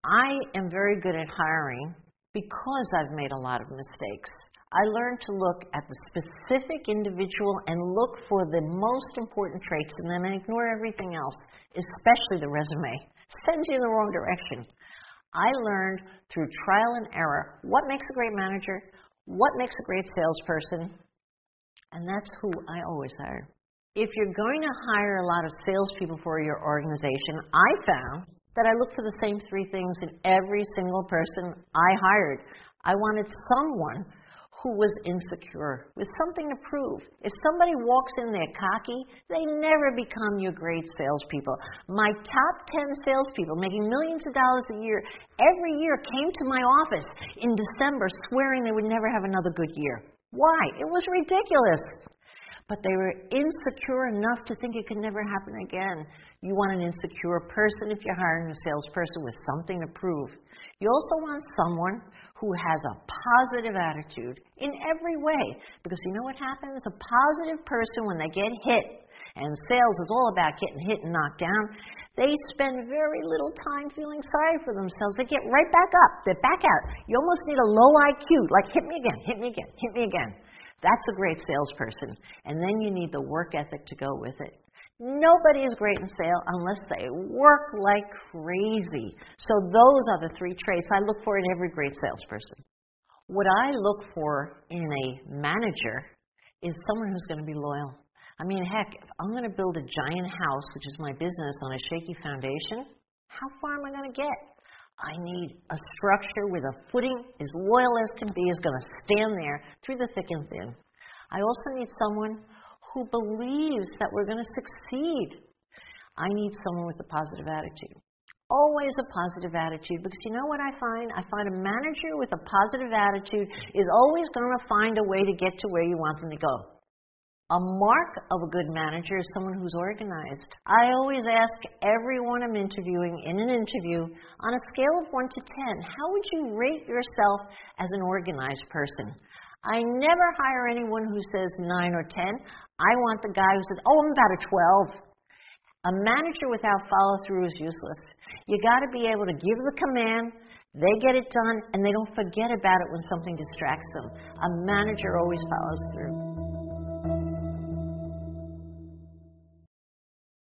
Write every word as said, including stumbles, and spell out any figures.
I am very good at hiring because I've made a lot of mistakes. I learned to look at the specific individual and look for the most important traits in them and ignore everything else, especially the resume. It sends you in the wrong direction. I learned through trial and error what makes a great manager, what makes a great salesperson, and that's who I always hire. If you're going to hire a lot of salespeople for your organization, I found that I looked for the same three things in every single person I hired. I wanted someone who was insecure, with something to prove. If somebody walks in there cocky, they never become your great salespeople. My top ten salespeople making millions of dollars a year every year came to my office in December swearing they would never have another good year. Why? It was ridiculous. But they were insecure enough to think it could never happen again. You want an insecure person if you're hiring a salesperson with something to prove. You also want someone who has a positive attitude in every way. Because you know what happens? A positive person, when they get hit, and sales is all about getting hit and knocked down, they spend very little time feeling sorry for themselves. They get right back up. They're back out. You almost need a low I Q, like hit me again, hit me again, hit me again. That's a great salesperson. And then you need the work ethic to go with it. Nobody is great in sales unless they work like crazy. So those are the three traits I look for in every great salesperson. What I look for in a manager is someone who's going to be loyal. I mean, heck, if I'm going to build a giant house, which is my business, on a shaky foundation, how far am I going to get? I need a structure with a footing as loyal as can be, is going to stand there through the thick and thin. I also need someone who believes that we're going to succeed. I need someone with a positive attitude. Always a positive attitude, because you know what I find? I find a manager with a positive attitude is always going to find a way to get to where you want them to go. A mark of a good manager is someone who's organized. I always ask everyone I'm interviewing in an interview, on a scale of one to ten, how would you rate yourself as an organized person? I never hire anyone who says nine or ten. I want the guy who says, oh, I'm about a twelve. A manager without follow-through is useless. You got to be able to give the command, they get it done, and they don't forget about it when something distracts them. A manager always follows through.